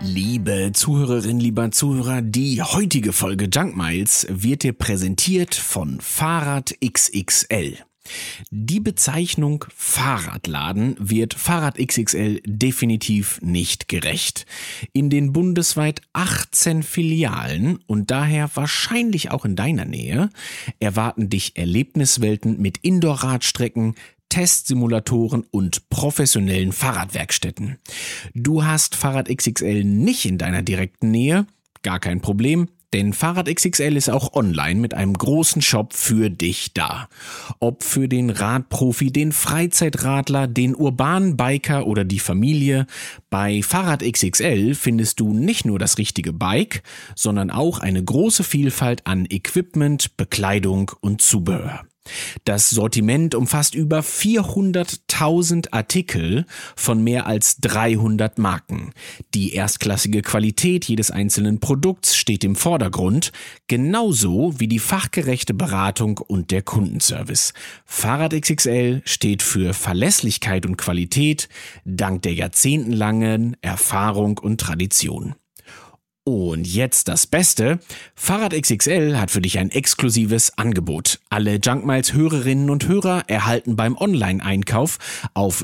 Liebe Zuhörerinnen, lieber Zuhörer, die heutige Folge Junk Miles wird dir präsentiert von Fahrrad XXL. Die Bezeichnung Fahrradladen wird Fahrrad XXL definitiv nicht gerecht. In den bundesweit 18 Filialen und daher wahrscheinlich auch in deiner Nähe erwarten dich Erlebniswelten mit Indoor-Radstrecken, Testsimulatoren und professionellen Fahrradwerkstätten. Du hast Fahrrad XXL nicht in deiner direkten Nähe? Gar kein Problem. Denn Fahrrad XXL ist auch online mit einem großen Shop für dich da. Ob für den Radprofi, den Freizeitradler, den urbanen Biker oder die Familie, bei Fahrrad XXL findest du nicht nur das richtige Bike, sondern auch eine große Vielfalt an Equipment, Bekleidung und Zubehör. Das Sortiment umfasst über 400.000 Artikel von mehr als 300 Marken. Die erstklassige Qualität jedes einzelnen Produkts steht im Vordergrund, genauso wie die fachgerechte Beratung und der Kundenservice. Fahrrad XXL steht für Verlässlichkeit und Qualität dank der jahrzehntelangen Erfahrung und Tradition. Und jetzt das Beste, Fahrrad XXL hat für dich ein exklusives Angebot. Alle Junk Miles Hörerinnen und Hörer erhalten beim Online-Einkauf auf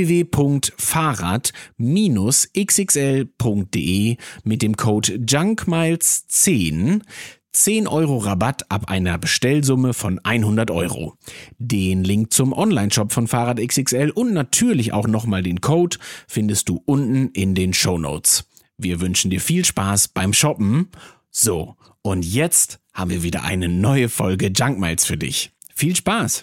www.fahrrad-xxl.de mit dem Code JUNKMILES10 10 Euro Rabatt ab einer Bestellsumme von 100 Euro. Den Link zum Onlineshop von Fahrrad XXL und natürlich auch nochmal den Code findest du unten in den Shownotes. Wir wünschen dir viel Spaß beim Shoppen. So, und jetzt haben wir wieder eine neue Folge Junk Miles für dich. Viel Spaß!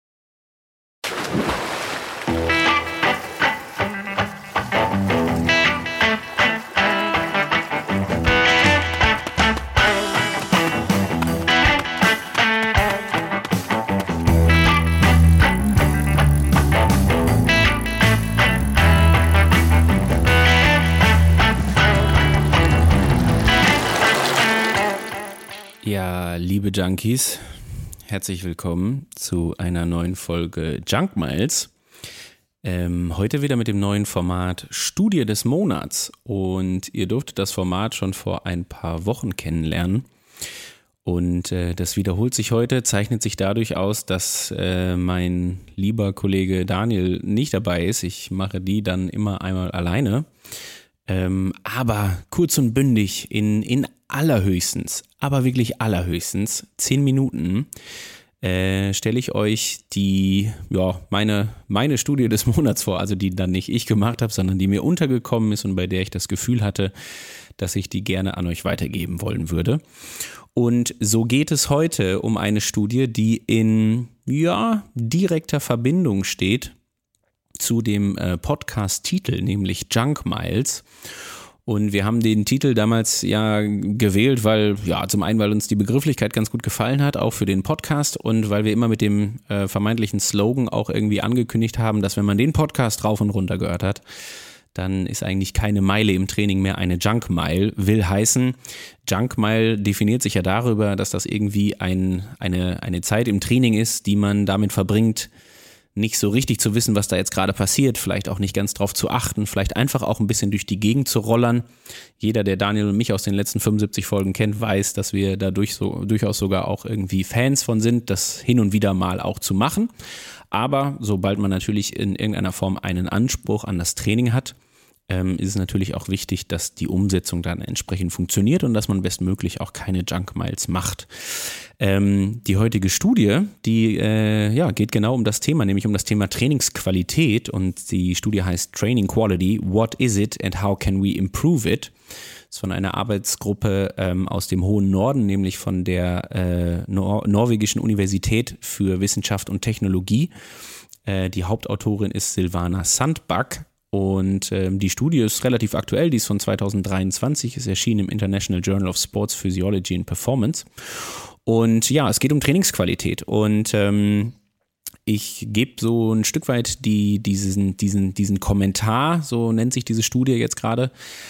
Ja, liebe Junkies, herzlich willkommen zu einer neuen Folge Junk Miles. Heute wieder mit dem neuen Format Studie des Monats und ihr durftet das Format schon vor ein paar Wochen kennenlernen und das wiederholt sich heute, zeichnet sich dadurch aus, dass mein lieber Kollege Daniel nicht dabei ist. Ich mache die dann immer einmal alleine. Aber kurz und bündig in allerhöchstens, aber wirklich allerhöchstens 10 Minuten stelle ich euch meine Studie des Monats vor, also die dann nicht ich gemacht habe, sondern die mir untergekommen ist und bei der ich das Gefühl hatte, dass ich die gerne an euch weitergeben wollen würde. Und so geht es heute um eine Studie, die in direkter Verbindung steht zu dem Podcast-Titel, nämlich Junk Miles. Und wir haben den Titel damals gewählt, weil zum einen, weil uns die Begrifflichkeit ganz gut gefallen hat, auch für den Podcast und weil wir immer mit dem vermeintlichen Slogan auch irgendwie angekündigt haben, dass wenn man den Podcast rauf und runter gehört hat, dann ist eigentlich keine Meile im Training mehr eine Junk Mile. Will heißen, Junk Mile definiert sich ja darüber, dass das irgendwie eine Zeit im Training ist, die man damit verbringt, nicht so richtig zu wissen, was da jetzt gerade passiert, vielleicht auch nicht ganz drauf zu achten, vielleicht einfach auch ein bisschen durch die Gegend zu rollern. Jeder, der Daniel und mich aus den letzten 75 Folgen kennt, weiß, dass wir dadurch durchaus sogar auch irgendwie Fans von sind, das hin und wieder mal auch zu machen. Aber sobald man natürlich in irgendeiner Form einen Anspruch an das Training hat, ist es natürlich auch wichtig, dass die Umsetzung dann entsprechend funktioniert und dass man bestmöglich auch keine Junk Miles macht. Die heutige Studie, die geht genau um das Thema, nämlich um das Thema Trainingsqualität und die Studie heißt Training Quality, What is it and how can we improve it? Das ist von einer Arbeitsgruppe aus dem hohen Norden, nämlich von der norwegischen Universität für Wissenschaft und Technologie. Die Hauptautorin ist Silvana Sandbakk. Und die Studie ist relativ aktuell, die ist von 2023, ist erschienen im International Journal of Sports Physiology and Performance. Und es geht um Trainingsqualität und ich gebe so ein Stück weit diesen Kommentar, so nennt sich diese Studie jetzt gerade,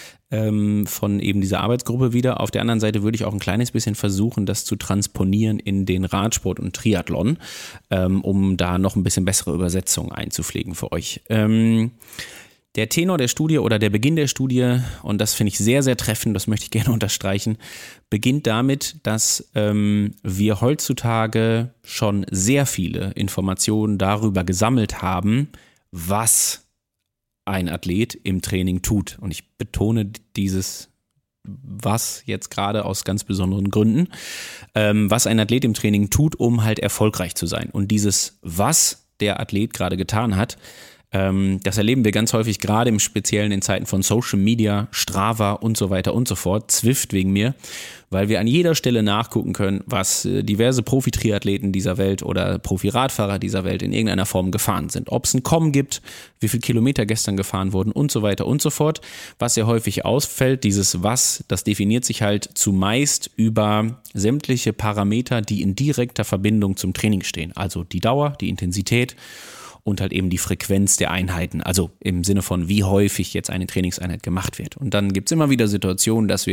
von eben dieser Arbeitsgruppe wieder. Auf der anderen Seite würde ich auch ein kleines bisschen versuchen, das zu transponieren in den Radsport und Triathlon, um da noch ein bisschen bessere Übersetzungen einzupflegen für euch. Der Tenor der Studie oder der Beginn der Studie, und das finde ich sehr, sehr treffend, das möchte ich gerne unterstreichen, beginnt damit, dass wir heutzutage schon sehr viele Informationen darüber gesammelt haben, was ein Athlet im Training tut. Und ich betone dieses was jetzt gerade aus ganz besonderen Gründen, was ein Athlet im Training tut, um halt erfolgreich zu sein. Und dieses, was der Athlet gerade getan hat, das erleben wir ganz häufig, gerade im Speziellen in Zeiten von Social Media, Strava und so weiter und so fort, Zwift wegen mir, weil wir an jeder Stelle nachgucken können, was diverse Profi-Triathleten dieser Welt oder Profi-Radfahrer dieser Welt in irgendeiner Form gefahren sind. Ob es ein Com gibt, wie viele Kilometer gestern gefahren wurden und so weiter und so fort. Was sehr häufig ausfällt, dieses Was, das definiert sich halt zumeist über sämtliche Parameter, die in direkter Verbindung zum Training stehen. Also die Dauer, die Intensität und halt eben die Frequenz der Einheiten, also im Sinne von, wie häufig jetzt eine Trainingseinheit gemacht wird. Und dann gibt es immer wieder Situationen, dass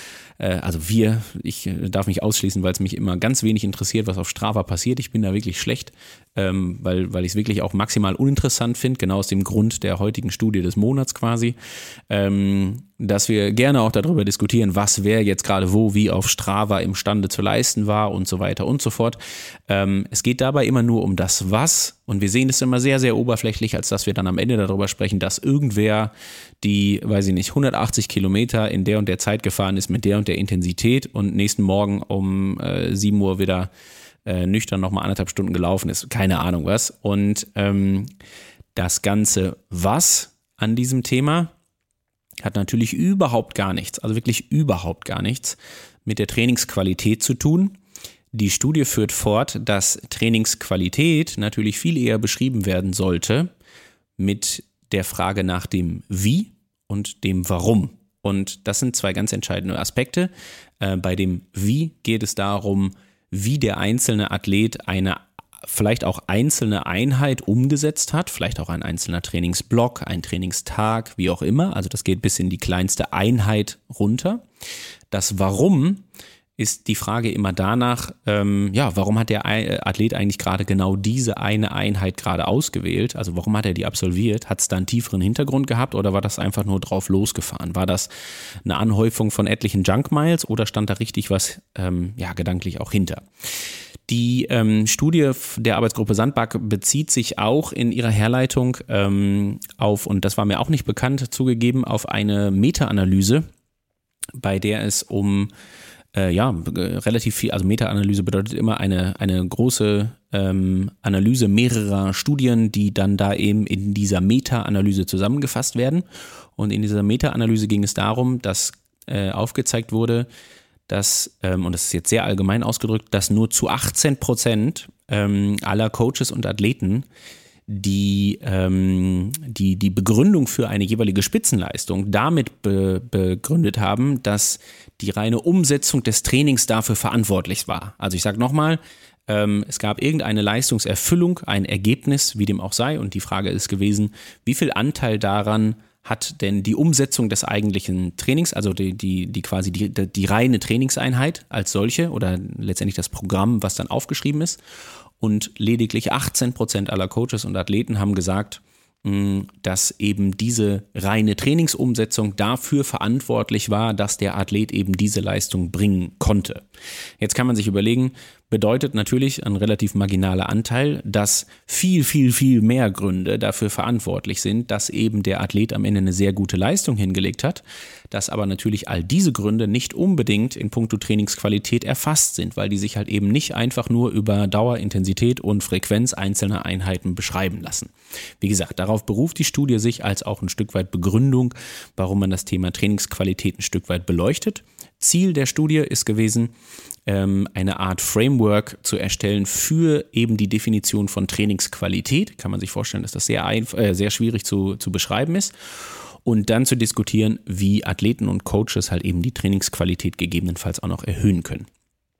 ich darf mich ausschließen, weil es mich immer ganz wenig interessiert, was auf Strava passiert. Ich bin da wirklich schlecht, weil ich es wirklich auch maximal uninteressant finde, genau aus dem Grund der heutigen Studie des Monats quasi, dass wir gerne auch darüber diskutieren, was wer jetzt gerade wo, wie auf Strava imstande zu leisten war und so weiter und so fort. Es geht dabei immer nur um das Was, und wir sehen es immer sehr, sehr oberflächlich, als dass wir dann am Ende darüber sprechen, dass irgendwer die, 180 Kilometer in der und der Zeit gefahren ist mit der und der Intensität und nächsten Morgen um 7 Uhr wieder nüchtern nochmal 1,5 Stunden gelaufen ist. Keine Ahnung was. Und das ganze Was an diesem Thema hat natürlich überhaupt gar nichts, also wirklich überhaupt gar nichts mit der Trainingsqualität zu tun. Die Studie führt fort, dass Trainingsqualität natürlich viel eher beschrieben werden sollte mit der Frage nach dem Wie und dem Warum. Und das sind zwei ganz entscheidende Aspekte. Bei dem Wie geht es darum, wie der einzelne Athlet eine vielleicht auch einzelne Einheit umgesetzt hat, vielleicht auch ein einzelner Trainingsblock, ein Trainingstag, wie auch immer. Also das geht bis in die kleinste Einheit runter. Das Warum ist die Frage immer danach, warum hat der Athlet eigentlich gerade genau diese eine Einheit gerade ausgewählt? Also warum hat er die absolviert? Hat es da einen tieferen Hintergrund gehabt oder war das einfach nur drauf losgefahren? War das eine Anhäufung von etlichen Junk Miles oder stand da richtig was gedanklich auch hinter? Die Studie der Arbeitsgruppe Sandbach bezieht sich auch in ihrer Herleitung auf, und das war mir auch nicht bekannt, zugegeben, auf eine Meta-Analyse, bei der es um relativ viel, also Meta-Analyse bedeutet immer eine große Analyse mehrerer Studien, die dann da eben in dieser Meta-Analyse zusammengefasst werden. Und in dieser Meta-Analyse ging es darum, dass aufgezeigt wurde, dass, und das ist jetzt sehr allgemein ausgedrückt, dass nur zu 18% aller Coaches und Athleten die Begründung für eine jeweilige Spitzenleistung damit begründet haben, dass die reine Umsetzung des Trainings dafür verantwortlich war. Also ich sage nochmal, es gab irgendeine Leistungserfüllung, ein Ergebnis, wie dem auch sei, und die Frage ist gewesen, wie viel Anteil daran hat denn die Umsetzung des eigentlichen Trainings, also die reine Trainingseinheit als solche oder letztendlich das Programm, was dann aufgeschrieben ist. Und lediglich 18% aller Coaches und Athleten haben gesagt, dass eben diese reine Trainingsumsetzung dafür verantwortlich war, dass der Athlet eben diese Leistung bringen konnte. Jetzt kann man sich überlegen, bedeutet natürlich ein relativ marginaler Anteil, dass viel, viel, viel mehr Gründe dafür verantwortlich sind, dass eben der Athlet am Ende eine sehr gute Leistung hingelegt hat, dass aber natürlich all diese Gründe nicht unbedingt in puncto Trainingsqualität erfasst sind, weil die sich halt eben nicht einfach nur über Dauer, Intensität und Frequenz einzelner Einheiten beschreiben lassen. Wie gesagt, darauf beruft die Studie sich als auch ein Stück weit Begründung, warum man das Thema Trainingsqualität ein Stück weit beleuchtet. Ziel der Studie ist gewesen, eine Art Framework zu erstellen für eben die Definition von Trainingsqualität. Kann man sich vorstellen, dass das sehr schwierig zu beschreiben ist. Und dann zu diskutieren, wie Athleten und Coaches halt eben die Trainingsqualität gegebenenfalls auch noch erhöhen können.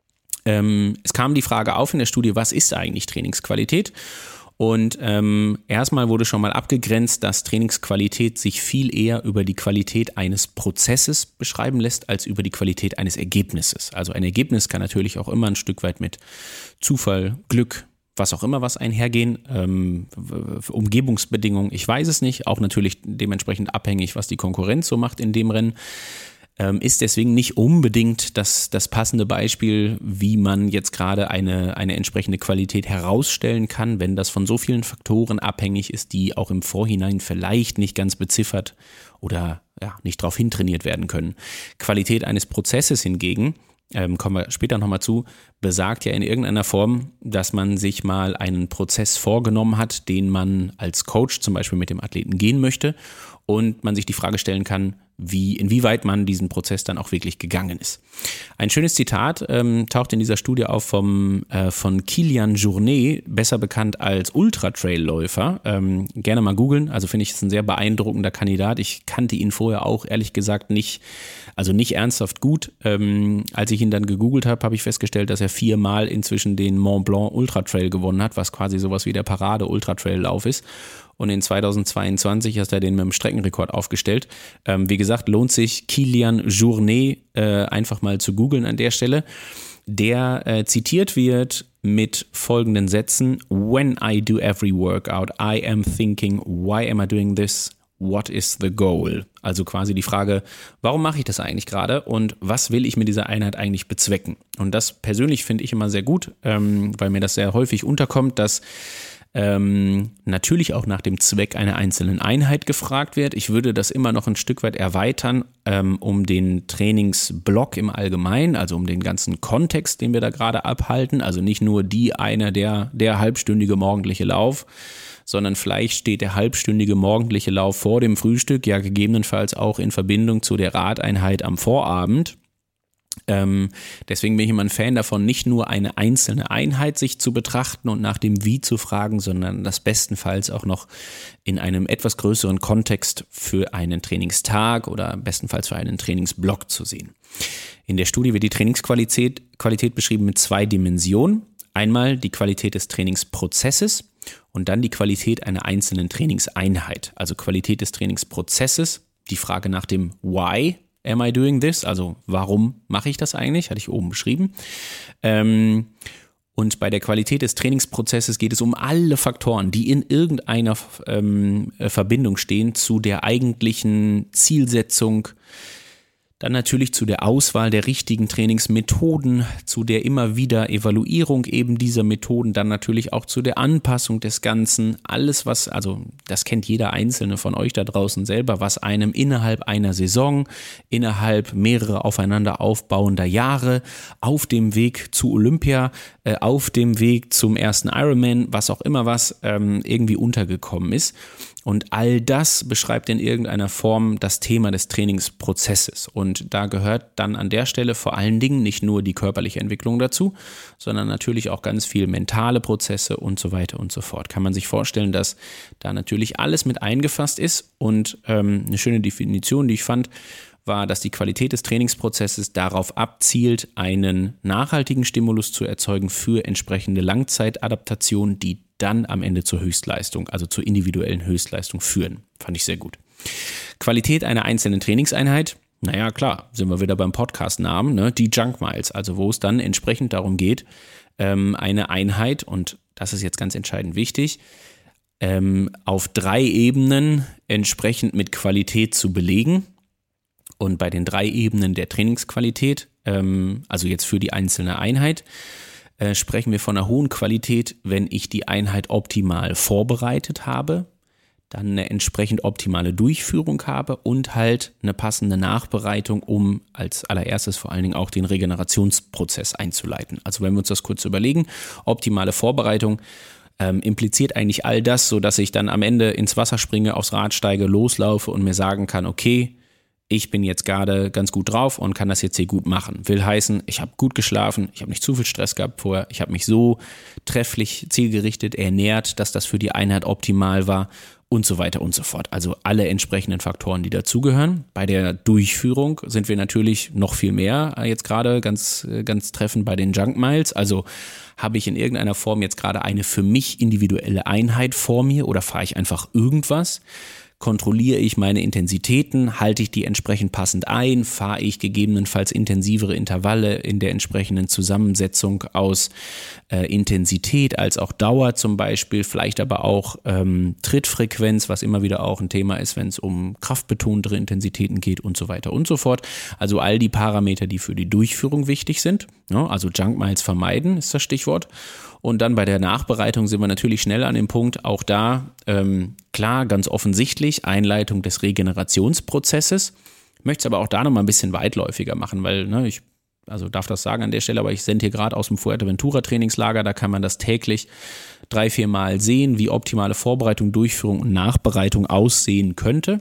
Es kam die Frage auf in der Studie, was ist eigentlich Trainingsqualität? Und erstmal wurde schon mal abgegrenzt, dass Trainingsqualität sich viel eher über die Qualität eines Prozesses beschreiben lässt, als über die Qualität eines Ergebnisses. Also ein Ergebnis kann natürlich auch immer ein Stück weit mit Zufall, Glück, was auch immer was einhergehen, Umgebungsbedingungen, ich weiß es nicht, auch natürlich dementsprechend abhängig, was die Konkurrenz so macht in dem Rennen, ist deswegen nicht unbedingt das passende Beispiel, wie man jetzt gerade eine entsprechende Qualität herausstellen kann, wenn das von so vielen Faktoren abhängig ist, die auch im Vorhinein vielleicht nicht ganz beziffert oder nicht darauf hintrainiert werden können. Qualität eines Prozesses hingegen, kommen wir später nochmal zu, besagt ja in irgendeiner Form, dass man sich mal einen Prozess vorgenommen hat, den man als Coach zum Beispiel mit dem Athleten gehen möchte und man sich die Frage stellen kann, inwieweit man diesen Prozess dann auch wirklich gegangen ist. Ein schönes Zitat taucht in dieser Studie auf von Kilian Jornet, besser bekannt als Ultra-Trail-Läufer. Gerne mal googeln, also finde ich, ist ein sehr beeindruckender Kandidat. Ich kannte ihn vorher auch ehrlich gesagt nicht ernsthaft gut. Als ich ihn dann gegoogelt habe, habe ich festgestellt, dass er 4-mal inzwischen den Mont Blanc Ultra-Trail gewonnen hat, was quasi sowas wie der Parade-Ultra-Trail-Lauf ist. Und in 2022 hat er den mit dem Streckenrekord aufgestellt. Wie gesagt, lohnt sich Kilian Jornet einfach mal zu googeln an der Stelle. Der zitiert wird mit folgenden Sätzen: When I do every workout, I am thinking, why am I doing this? What is the goal? Also quasi die Frage, warum mache ich das eigentlich gerade und was will ich mit dieser Einheit eigentlich bezwecken? Und das persönlich finde ich immer sehr gut, weil mir das sehr häufig unterkommt, dass natürlich auch nach dem Zweck einer einzelnen Einheit gefragt wird. Ich würde das immer noch ein Stück weit erweitern, um den Trainingsblock im Allgemeinen, also um den ganzen Kontext, den wir da gerade abhalten. Also nicht nur der halbstündige morgendliche Lauf, sondern vielleicht steht der halbstündige morgendliche Lauf vor dem Frühstück, ja gegebenenfalls auch in Verbindung zu der Radeinheit am Vorabend. Deswegen bin ich immer ein Fan davon, nicht nur eine einzelne Einheit sich zu betrachten und nach dem Wie zu fragen, sondern das bestenfalls auch noch in einem etwas größeren Kontext für einen Trainingstag oder bestenfalls für einen Trainingsblock zu sehen. In der Studie wird die Trainingsqualität beschrieben mit 2 Dimensionen. Einmal die Qualität des Trainingsprozesses und dann die Qualität einer einzelnen Trainingseinheit. Also Qualität des Trainingsprozesses, die Frage nach dem Why am I doing this? Also warum mache ich das eigentlich? Hatte ich oben beschrieben. Und bei der Qualität des Trainingsprozesses geht es um alle Faktoren, die in irgendeiner Verbindung stehen zu der eigentlichen Zielsetzung, dann natürlich zu der Auswahl der richtigen Trainingsmethoden, zu der immer wieder Evaluierung eben dieser Methoden, dann natürlich auch zu der Anpassung des Ganzen. Alles also das kennt jeder Einzelne von euch da draußen selber, was einem innerhalb einer Saison, innerhalb mehrerer aufeinander aufbauender Jahre, auf dem Weg zu Olympia, auf dem Weg zum ersten Ironman, was auch immer irgendwie untergekommen ist. Und all das beschreibt in irgendeiner Form das Thema des Trainingsprozesses. Und da gehört dann an der Stelle vor allen Dingen nicht nur die körperliche Entwicklung dazu, sondern natürlich auch ganz viel mentale Prozesse und so weiter und so fort. Kann man sich vorstellen, dass da natürlich alles mit eingefasst ist. Und eine schöne Definition, die ich fand, war, dass die Qualität des Trainingsprozesses darauf abzielt, einen nachhaltigen Stimulus zu erzeugen für entsprechende Langzeitadaptationen, die dann am Ende zur Höchstleistung, also zur individuellen Höchstleistung führen. Fand ich sehr gut. Qualität einer einzelnen Trainingseinheit, naja klar, sind wir wieder beim Podcast-Namen, ne? Die Junk Miles, also wo es dann entsprechend darum geht, eine Einheit, und das ist jetzt ganz entscheidend wichtig, auf 3 Ebenen entsprechend mit Qualität zu belegen. Und bei den 3 Ebenen der Trainingsqualität, also jetzt für die einzelne Einheit, sprechen wir von einer hohen Qualität, wenn ich die Einheit optimal vorbereitet habe, dann eine entsprechend optimale Durchführung habe und halt eine passende Nachbereitung, um als allererstes vor allen Dingen auch den Regenerationsprozess einzuleiten. Also wenn wir uns das kurz überlegen, optimale Vorbereitung impliziert eigentlich all das, sodass ich dann am Ende ins Wasser springe, aufs Rad steige, loslaufe und mir sagen kann, okay, ich bin jetzt gerade ganz gut drauf und kann das jetzt hier gut machen. Will heißen, ich habe gut geschlafen, ich habe nicht zu viel Stress gehabt vorher, ich habe mich so trefflich, zielgerichtet ernährt, dass das für die Einheit optimal war und so weiter und so fort. Also alle entsprechenden Faktoren, die dazugehören. Bei der Durchführung sind wir natürlich noch viel mehr, jetzt gerade ganz treffend bei den Junk Miles. Also habe ich in irgendeiner Form jetzt gerade eine für mich individuelle Einheit vor mir oder fahre ich einfach irgendwas? kontrolliere ich meine Intensitäten, halte ich die entsprechend passend ein, fahre ich gegebenenfalls intensivere Intervalle in der entsprechenden Zusammensetzung aus Intensität als auch Dauer zum Beispiel, vielleicht aber auch Trittfrequenz, was immer wieder auch ein Thema ist, wenn es um kraftbetontere Intensitäten geht und so weiter und so fort. Also all die Parameter, die für die Durchführung wichtig sind, ja, also Junk Miles vermeiden ist das Stichwort. Und dann bei der Nachbereitung sind wir natürlich schnell an dem Punkt, auch da klar, ganz offensichtlich Einleitung des Regenerationsprozesses. Ich möchte es aber auch da nochmal ein bisschen weitläufiger machen, weil ich darf das sagen an der Stelle, aber ich sende hier gerade aus dem Fuerteventura-Trainingslager, da kann man das täglich 3-4 Mal sehen, wie optimale Vorbereitung, Durchführung und Nachbereitung aussehen könnte.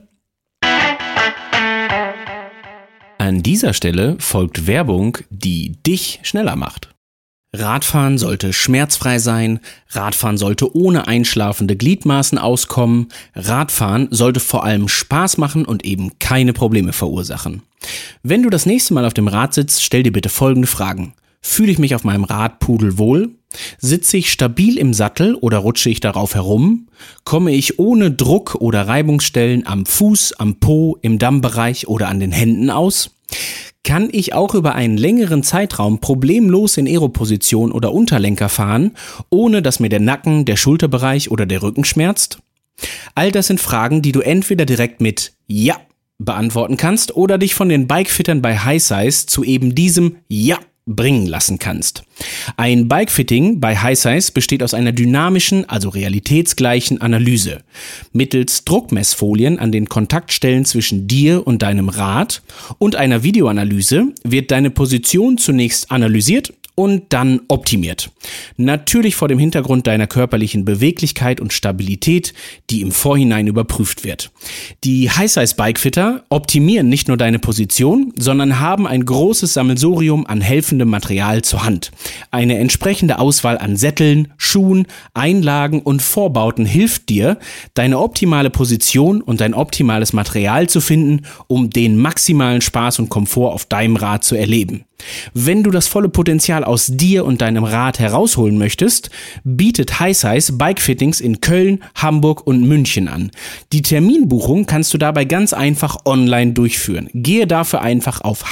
An dieser Stelle folgt Werbung, die dich schneller macht. Radfahren sollte schmerzfrei sein, Radfahren sollte ohne einschlafende Gliedmaßen auskommen, Radfahren sollte vor allem Spaß machen und eben keine Probleme verursachen. Wenn du das nächste Mal auf dem Rad sitzt, stell dir bitte folgende Fragen. Fühle ich mich auf meinem Rad pudelwohl? Sitze ich stabil im Sattel oder rutsche ich darauf herum? Komme ich ohne Druck oder Reibungsstellen am Fuß, am Po, im Dammbereich oder an den Händen aus? Kann ich auch über einen längeren Zeitraum problemlos in Aeroposition oder Unterlenker fahren, ohne dass mir der Nacken, der Schulterbereich oder der Rücken schmerzt? All das sind Fragen, die du entweder direkt mit Ja beantworten kannst oder dich von den Bikefittern bei HiSize zu eben diesem Ja bringen lassen kannst. Ein Bikefitting bei HiSize besteht aus einer dynamischen, also realitätsgleichen Analyse. Mittels Druckmessfolien an den Kontaktstellen zwischen dir und deinem Rad und einer Videoanalyse wird deine Position zunächst analysiert und dann optimiert. Natürlich vor dem Hintergrund deiner körperlichen Beweglichkeit und Stabilität, die im Vorhinein überprüft wird. Die HiSize Bikefitter optimieren nicht nur deine Position, sondern haben ein großes Sammelsurium an helfendem Material zur Hand. Eine entsprechende Auswahl an Sätteln, Schuhen, Einlagen und Vorbauten hilft dir, deine optimale Position und dein optimales Material zu finden, um den maximalen Spaß und Komfort auf deinem Rad zu erleben. Wenn du das volle Potenzial aus dir und deinem Rad herausholen möchtest, bietet HiSize Bikefittings in Köln, Hamburg und München an. Die Terminbuchung kannst du dabei ganz einfach online durchführen. Gehe dafür einfach auf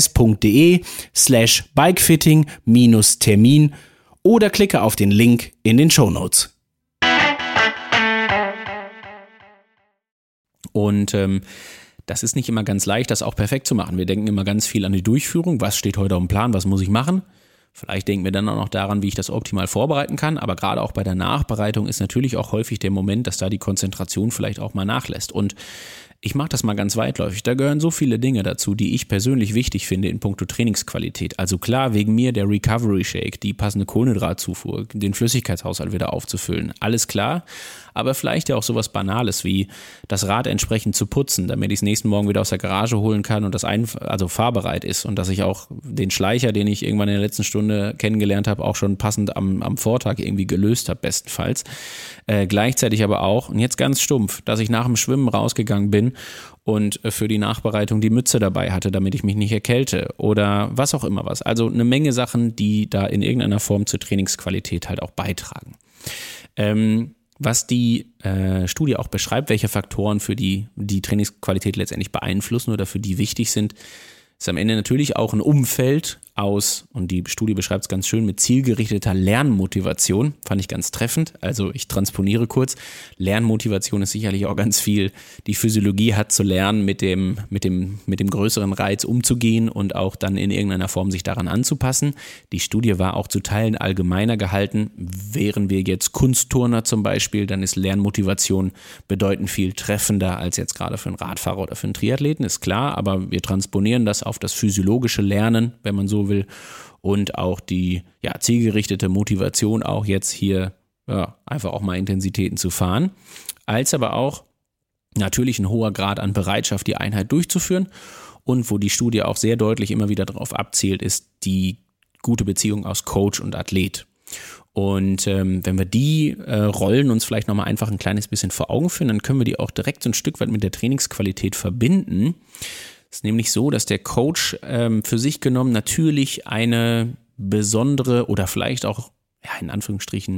hisize.de/bikefitting-termin oder klicke auf den Link in den Shownotes. Und das ist nicht immer ganz leicht, das auch perfekt zu machen. Wir denken immer ganz viel an die Durchführung. Was steht heute auf dem Plan? Was muss ich machen? Vielleicht denken wir dann auch noch daran, wie ich das optimal vorbereiten kann. Aber gerade auch bei der Nachbereitung ist natürlich auch häufig der Moment, dass da die Konzentration vielleicht auch mal nachlässt. Und ich mache das mal ganz weitläufig. Da gehören so viele Dinge dazu, die ich persönlich wichtig finde in puncto Trainingsqualität. Also klar, wegen mir der Recovery Shake, die passende Kohlenhydratzufuhr, den Flüssigkeitshaushalt wieder aufzufüllen. Alles klar, aber vielleicht ja auch sowas Banales wie das Rad entsprechend zu putzen, damit ich es nächsten Morgen wieder aus der Garage holen kann und das fahrbereit ist und dass ich auch den Schleicher, den ich irgendwann in der letzten Stunde kennengelernt habe, auch schon passend am Vortag irgendwie gelöst habe, bestenfalls. Gleichzeitig aber auch, und jetzt ganz stumpf, dass ich nach dem Schwimmen rausgegangen bin und für die Nachbereitung die Mütze dabei hatte, damit ich mich nicht erkälte oder was auch immer was. Also eine Menge Sachen, die da in irgendeiner Form zur Trainingsqualität halt auch beitragen. Was die Studie auch beschreibt, welche Faktoren für die Trainingsqualität letztendlich beeinflussen oder für die wichtig sind, ist am Ende natürlich auch ein Umfeld aus, und die Studie beschreibt es ganz schön, mit zielgerichteter Lernmotivation, fand ich ganz treffend. Also ich transponiere kurz, Lernmotivation ist sicherlich auch ganz viel, die Physiologie hat zu lernen, mit dem größeren Reiz umzugehen und auch dann in irgendeiner Form sich daran anzupassen. Die Studie war auch zu Teilen allgemeiner gehalten. Wären wir jetzt Kunstturner zum Beispiel, dann ist Lernmotivation bedeutend viel treffender als jetzt gerade für einen Radfahrer oder für einen Triathleten, ist klar, aber wir transponieren das auf das physiologische Lernen, wenn man so will, und auch die zielgerichtete Motivation, auch jetzt hier einfach auch mal Intensitäten zu fahren, als aber auch natürlich ein hoher Grad an Bereitschaft, die Einheit durchzuführen, und wo die Studie auch sehr deutlich immer wieder darauf abzielt, ist die gute Beziehung aus Coach und Athlet. Und wenn wir die Rollen uns vielleicht nochmal einfach ein kleines bisschen vor Augen führen, dann können wir die auch direkt so ein Stück weit mit der Trainingsqualität verbinden. Es ist nämlich so, dass der Coach für sich genommen natürlich eine besondere oder vielleicht auch in Anführungsstrichen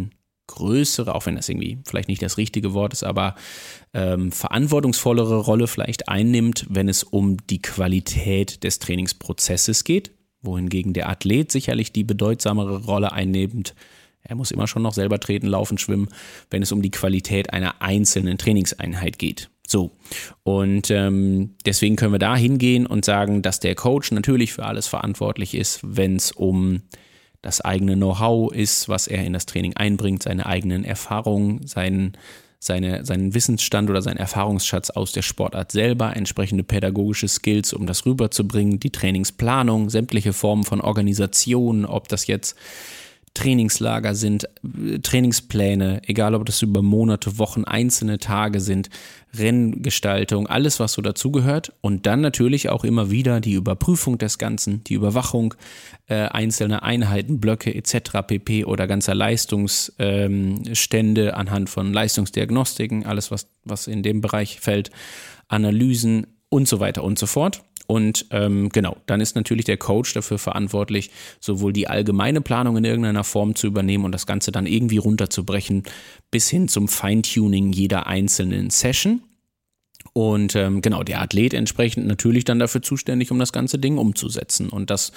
größere, auch wenn das irgendwie vielleicht nicht das richtige Wort ist, aber verantwortungsvollere Rolle vielleicht einnimmt, wenn es um die Qualität des Trainingsprozesses geht, wohingegen der Athlet sicherlich die bedeutsamere Rolle einnimmt. Er muss immer schon noch selber treten, laufen, schwimmen, wenn es um die Qualität einer einzelnen Trainingseinheit geht. So, und deswegen können wir da hingehen und sagen, dass der Coach natürlich für alles verantwortlich ist, wenn es um das eigene Know-how ist, was er in das Training einbringt, seine eigenen Erfahrungen, seinen Wissensstand oder seinen Erfahrungsschatz aus der Sportart selber, entsprechende pädagogische Skills, um das rüberzubringen, die Trainingsplanung, sämtliche Formen von Organisationen, ob das jetzt Trainingslager sind, Trainingspläne, egal ob das über Monate, Wochen, einzelne Tage sind, Renngestaltung, alles was so dazugehört und dann natürlich auch immer wieder die Überprüfung des Ganzen, die Überwachung einzelner Einheiten, Blöcke etc. pp. Oder ganzer Leistungsstände anhand von Leistungsdiagnostiken, alles was in dem Bereich fällt, Analysen und so weiter und so fort. Und genau, dann ist natürlich der Coach dafür verantwortlich, sowohl die allgemeine Planung in irgendeiner Form zu übernehmen und das Ganze dann irgendwie runterzubrechen, bis hin zum Feintuning jeder einzelnen Session. Und genau, der Athlet entsprechend natürlich dann dafür zuständig, um das ganze Ding umzusetzen und das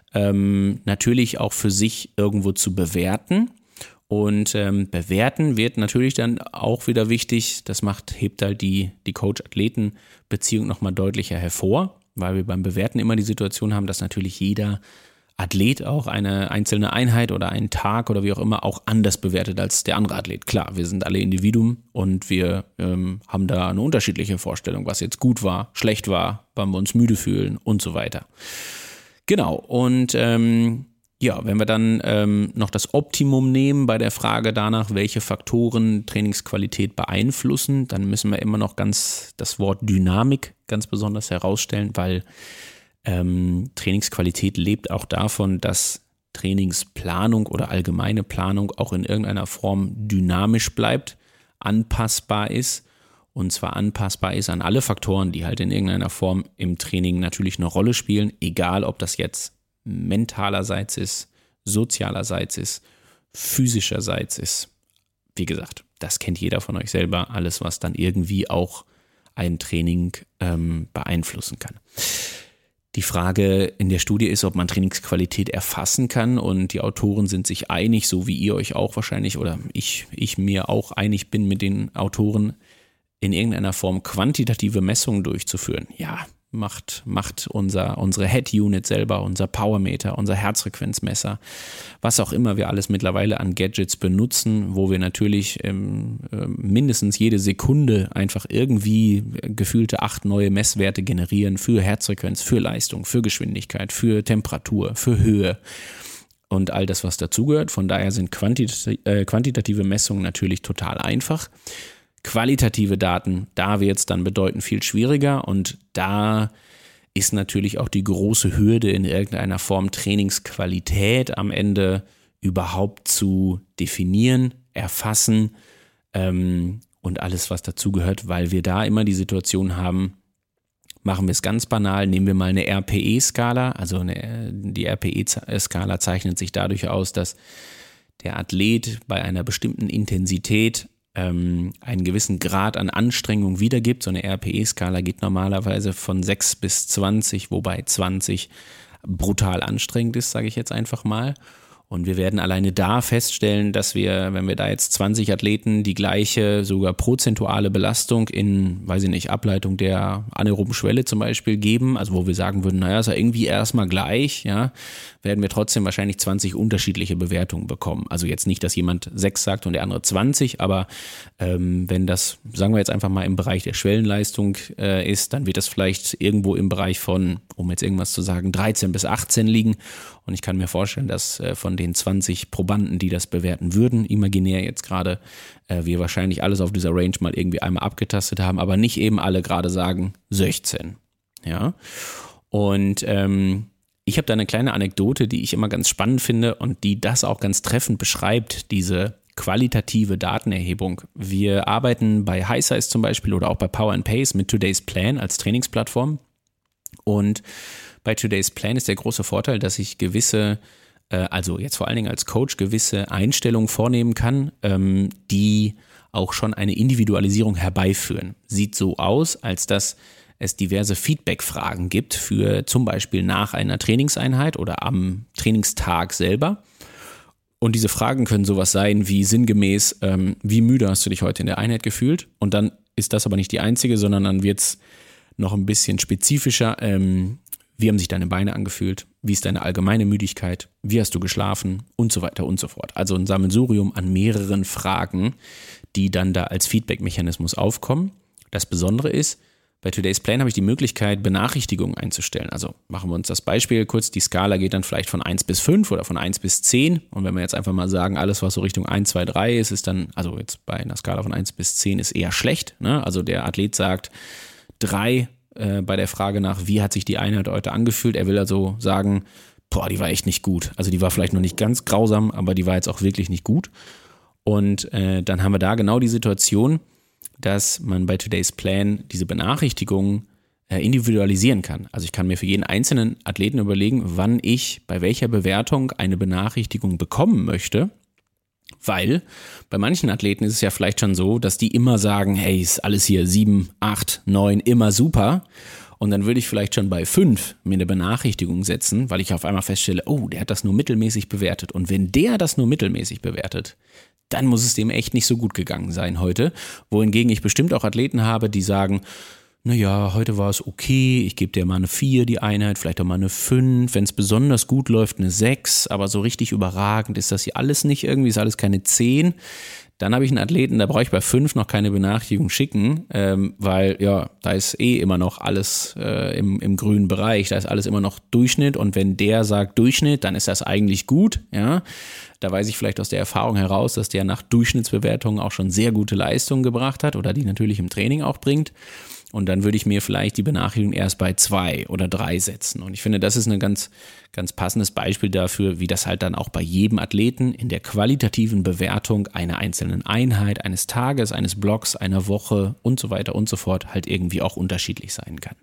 natürlich auch für sich irgendwo zu bewerten. Und bewerten wird natürlich dann auch wieder wichtig, das hebt halt die Coach-Athleten-Beziehung nochmal deutlicher hervor, weil wir beim Bewerten immer die Situation haben, dass natürlich jeder Athlet auch eine einzelne Einheit oder einen Tag oder wie auch immer auch anders bewertet als der andere Athlet. Klar, wir sind alle Individuen und wir haben da eine unterschiedliche Vorstellung, was jetzt gut war, schlecht war, wann wir uns müde fühlen und so weiter. Genau, und ja, wenn wir dann noch das Optimum nehmen bei der Frage danach, welche Faktoren Trainingsqualität beeinflussen, dann müssen wir immer noch das Wort Dynamik ganz besonders herausstellen, weil Trainingsqualität lebt auch davon, dass Trainingsplanung oder allgemeine Planung auch in irgendeiner Form dynamisch bleibt, anpassbar ist und zwar anpassbar ist an alle Faktoren, die halt in irgendeiner Form im Training natürlich eine Rolle spielen, egal ob das jetzt mentalerseits ist, sozialerseits ist, physischerseits ist. Wie gesagt, das kennt jeder von euch selber, alles was dann irgendwie auch ein Training beeinflussen kann. Die Frage in der Studie ist, ob man Trainingsqualität erfassen kann und die Autoren sind sich einig, so wie ihr euch auch wahrscheinlich oder ich mir auch einig bin mit den Autoren, in irgendeiner Form quantitative Messungen durchzuführen. Ja, macht unsere Head Unit selber, unser Powermeter, unser Herzfrequenzmesser, was auch immer wir alles mittlerweile an Gadgets benutzen, wo wir natürlich mindestens jede Sekunde einfach irgendwie gefühlte 8 neue Messwerte generieren für Herzfrequenz, für Leistung, für Geschwindigkeit, für Temperatur, für Höhe und all das, was dazugehört. Von daher sind quantitative Messungen natürlich total einfach. Qualitative Daten, da wird es dann bedeutend viel schwieriger und da ist natürlich auch die große Hürde in irgendeiner Form Trainingsqualität am Ende überhaupt zu definieren, erfassen und alles, was dazugehört, weil wir da immer die Situation haben, machen wir es ganz banal, nehmen wir mal eine RPE-Skala, also die RPE-Skala zeichnet sich dadurch aus, dass der Athlet bei einer bestimmten Intensität einen gewissen Grad an Anstrengung wiedergibt. So eine RPE-Skala geht normalerweise von 6 bis 20, wobei 20 brutal anstrengend ist, sage ich jetzt einfach mal. Und wir werden alleine da feststellen, dass wir, wenn wir da jetzt 20 Athleten die gleiche, sogar prozentuale Belastung in, weiß ich nicht, Ableitung der anaeroben Schwelle zum Beispiel geben, also wo wir sagen würden, naja, ist ja irgendwie erstmal gleich, ja, werden wir trotzdem wahrscheinlich 20 unterschiedliche Bewertungen bekommen. Also jetzt nicht, dass jemand 6 sagt und der andere 20, aber wenn das, sagen wir jetzt einfach mal im Bereich der Schwellenleistung ist, dann wird das vielleicht irgendwo im Bereich von, um jetzt irgendwas zu sagen, 13 bis 18 liegen. Und ich kann mir vorstellen, dass von den 20 Probanden, die das bewerten würden, imaginär jetzt gerade, wir wahrscheinlich alles auf dieser Range mal irgendwie einmal abgetastet haben, aber nicht eben alle gerade sagen 16. Ja. Und ich habe da eine kleine Anekdote, die ich immer ganz spannend finde und die das auch ganz treffend beschreibt, diese qualitative Datenerhebung. Wir arbeiten bei HiSize zum Beispiel oder auch bei Power & Pace mit Today's Plan als Trainingsplattform und bei Today's Plan ist der große Vorteil, dass ich gewisse also jetzt vor allen Dingen als Coach, gewisse Einstellungen vornehmen kann, die auch schon eine Individualisierung herbeiführen. Sieht so aus, als dass es diverse Feedback-Fragen gibt für zum Beispiel nach einer Trainingseinheit oder am Trainingstag selber. Und diese Fragen können sowas sein wie sinngemäß, wie müde hast du dich heute in der Einheit gefühlt? Und dann ist das aber nicht die einzige, sondern dann wird es noch ein bisschen spezifischer. Wie haben sich deine Beine angefühlt? Wie ist deine allgemeine Müdigkeit? Wie hast du geschlafen? Und so weiter und so fort. Also ein Sammelsurium an mehreren Fragen, die dann da als Feedback-Mechanismus aufkommen. Das Besondere ist, bei Today's Plan habe ich die Möglichkeit, Benachrichtigungen einzustellen. Also machen wir uns das Beispiel kurz. Die Skala geht dann vielleicht von 1 bis 5 oder von 1 bis 10. Und wenn wir jetzt einfach mal sagen, alles, was so Richtung 1, 2, 3 ist, ist dann, also jetzt bei einer Skala von 1 bis 10 ist eher schlecht. Ne? Also der Athlet sagt 3 bei der Frage nach, wie hat sich die Einheit heute angefühlt. Er will also sagen, boah, die war echt nicht gut. Also die war vielleicht noch nicht ganz grausam, aber die war jetzt auch wirklich nicht gut. Und dann haben wir da genau die Situation, dass man bei Today's Plan diese Benachrichtigungen individualisieren kann. Also ich kann mir für jeden einzelnen Athleten überlegen, wann ich bei welcher Bewertung eine Benachrichtigung bekommen möchte, weil bei manchen Athleten ist es ja vielleicht schon so, dass die immer sagen, hey, ist alles hier 7, 8, 9, immer super. Und dann würde ich vielleicht schon bei 5 mir eine Benachrichtigung setzen, weil ich auf einmal feststelle, oh, der hat das nur mittelmäßig bewertet. Und wenn der das nur mittelmäßig bewertet, dann muss es dem echt nicht so gut gegangen sein heute. Wohingegen ich bestimmt auch Athleten habe, die sagen, naja, heute war es okay, ich gebe dir mal eine 4, die Einheit, vielleicht auch mal eine 5. Wenn es besonders gut läuft, eine 6, aber so richtig überragend ist das hier alles nicht irgendwie, ist alles keine 10. Dann habe ich einen Athleten, da brauche ich bei 5 noch keine Benachrichtigung schicken, weil ja, da ist immer noch alles im grünen Bereich, da ist alles immer noch Durchschnitt und wenn der sagt Durchschnitt, dann ist das eigentlich gut, ja. Da weiß ich vielleicht aus der Erfahrung heraus, dass der nach Durchschnittsbewertungen auch schon sehr gute Leistungen gebracht hat oder die natürlich im Training auch bringt. Und dann würde ich mir vielleicht die Benachrichtigung erst bei 2 oder 3 setzen. Und ich finde, das ist ein ganz, ganz passendes Beispiel dafür, wie das halt dann auch bei jedem Athleten in der qualitativen Bewertung einer einzelnen Einheit, eines Tages, eines Blocks, einer Woche und so weiter und so fort halt irgendwie auch unterschiedlich sein kann.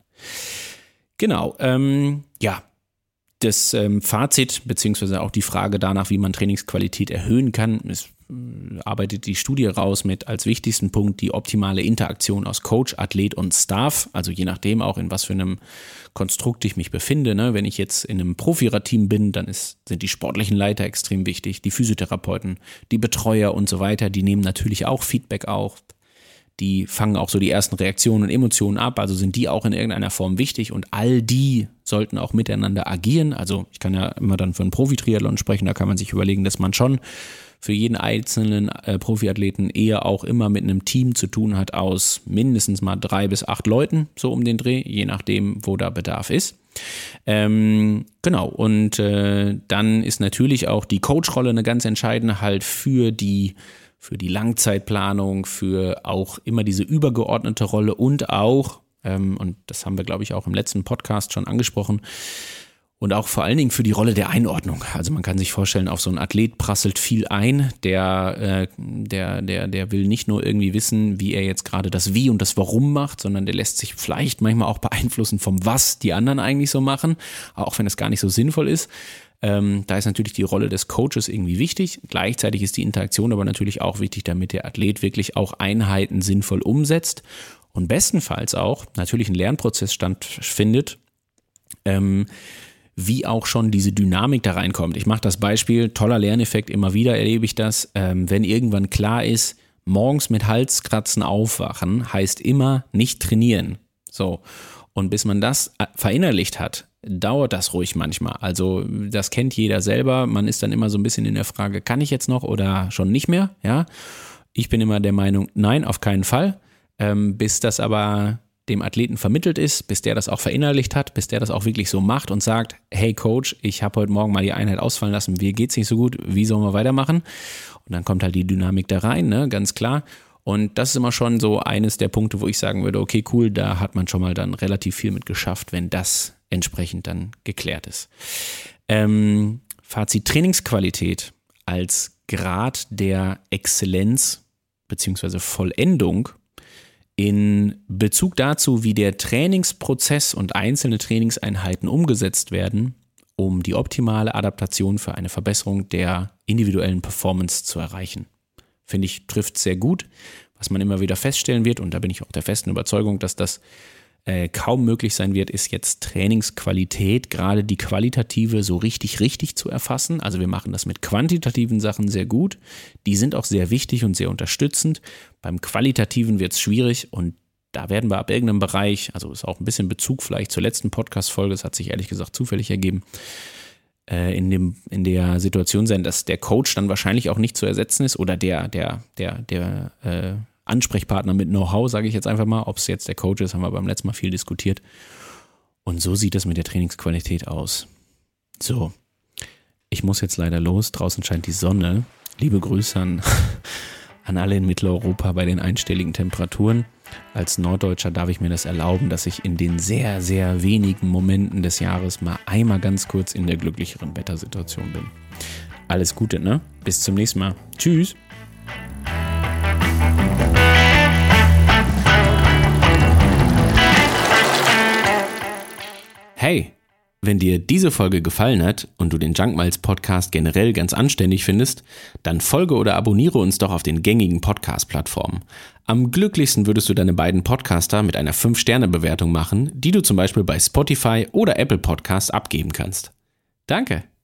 Genau, ja. Das Fazit beziehungsweise auch die Frage danach, wie man Trainingsqualität erhöhen kann, arbeitet die Studie raus mit als wichtigsten Punkt die optimale Interaktion aus Coach, Athlet und Staff. Also je nachdem auch, in was für einem Konstrukt ich mich befinde. Ne? Wenn ich jetzt in einem Profi-Team bin, dann sind die sportlichen Leiter extrem wichtig, die Physiotherapeuten, die Betreuer und so weiter. Die nehmen natürlich auch Feedback auf. Die fangen auch so die ersten Reaktionen und Emotionen ab, also sind die auch in irgendeiner Form wichtig und all die sollten auch miteinander agieren. Also ich kann ja immer dann für einen Profi-Triathlon sprechen, da kann man sich überlegen, dass man schon für jeden einzelnen Profiathleten eher auch immer mit einem Team zu tun hat aus mindestens mal 3 bis 8 Leuten, so um den Dreh, je nachdem, wo da Bedarf ist. Genau, und dann ist natürlich auch die Coach-Rolle eine ganz entscheidende halt für die Langzeitplanung, für auch immer diese übergeordnete Rolle und auch, und das haben wir, glaube ich, auch im letzten Podcast schon angesprochen, und auch vor allen Dingen für die Rolle der Einordnung. Also man kann sich vorstellen, auf so einen Athlet prasselt viel ein, der will nicht nur irgendwie wissen, wie er jetzt gerade das Wie und das Warum macht, sondern der lässt sich vielleicht manchmal auch beeinflussen vom Was die anderen eigentlich so machen, auch wenn es gar nicht so sinnvoll ist. Da ist natürlich die Rolle des Coaches irgendwie wichtig. Gleichzeitig ist die Interaktion aber natürlich auch wichtig, damit der Athlet wirklich auch Einheiten sinnvoll umsetzt und bestenfalls auch natürlich ein Lernprozess stattfindet, wie auch schon diese Dynamik da reinkommt. Ich mache das Beispiel, toller Lerneffekt, immer wieder erlebe ich das, wenn irgendwann klar ist, morgens mit Halskratzen aufwachen, heißt immer nicht trainieren. So. Und bis man das verinnerlicht hat, dauert das ruhig manchmal. Also das kennt jeder selber. Man ist dann immer so ein bisschen in der Frage, kann ich jetzt noch oder schon nicht mehr? Ja, ich bin immer der Meinung, nein, auf keinen Fall. Bis das aber dem Athleten vermittelt ist, bis der das auch verinnerlicht hat, bis der das auch wirklich so macht und sagt, hey Coach, ich habe heute Morgen mal die Einheit ausfallen lassen, mir geht's nicht so gut, wie sollen wir weitermachen? Und dann kommt halt die Dynamik da rein, ne, ganz klar. Und das ist immer schon so eines der Punkte, wo ich sagen würde, okay, cool, da hat man schon mal dann relativ viel mit geschafft, wenn das entsprechend dann geklärt ist. Fazit: Trainingsqualität als Grad der Exzellenz bzw. Vollendung in Bezug dazu, wie der Trainingsprozess und einzelne Trainingseinheiten umgesetzt werden um die optimale Adaptation für eine Verbesserung der individuellen Performance zu erreichen. Finde ich, trifft sehr gut, was man immer wieder feststellen wird, und da bin ich auch der festen Überzeugung, dass das kaum möglich sein wird, ist jetzt Trainingsqualität, gerade die qualitative, so richtig zu erfassen. Also wir machen das mit quantitativen Sachen sehr gut. Die sind auch sehr wichtig und sehr unterstützend. Beim Qualitativen wird es schwierig, und da werden wir ab irgendeinem Bereich, also ist auch ein bisschen Bezug vielleicht zur letzten Podcast-Folge, das hat sich ehrlich gesagt zufällig ergeben, in der Situation sein, dass der Coach dann wahrscheinlich auch nicht zu ersetzen ist oder der Ansprechpartner mit Know-how, sage ich jetzt einfach mal. Ob es jetzt der Coach ist, haben wir beim letzten Mal viel diskutiert. Und so sieht es mit der Trainingsqualität aus. So, ich muss jetzt leider los. Draußen scheint die Sonne. Liebe Grüße an alle in Mitteleuropa bei den einstelligen Temperaturen. Als Norddeutscher darf ich mir das erlauben, dass ich in den sehr, sehr wenigen Momenten des Jahres mal einmal ganz kurz in der glücklicheren Wettersituation bin. Alles Gute, ne? Bis zum nächsten Mal. Tschüss. Hey, wenn dir diese Folge gefallen hat und du den Junk Miles Podcast generell ganz anständig findest, dann folge oder abonniere uns doch auf den gängigen Podcast-Plattformen. Am glücklichsten würdest du deine beiden Podcaster mit einer 5-Sterne-Bewertung machen, die du zum Beispiel bei Spotify oder Apple Podcasts abgeben kannst. Danke!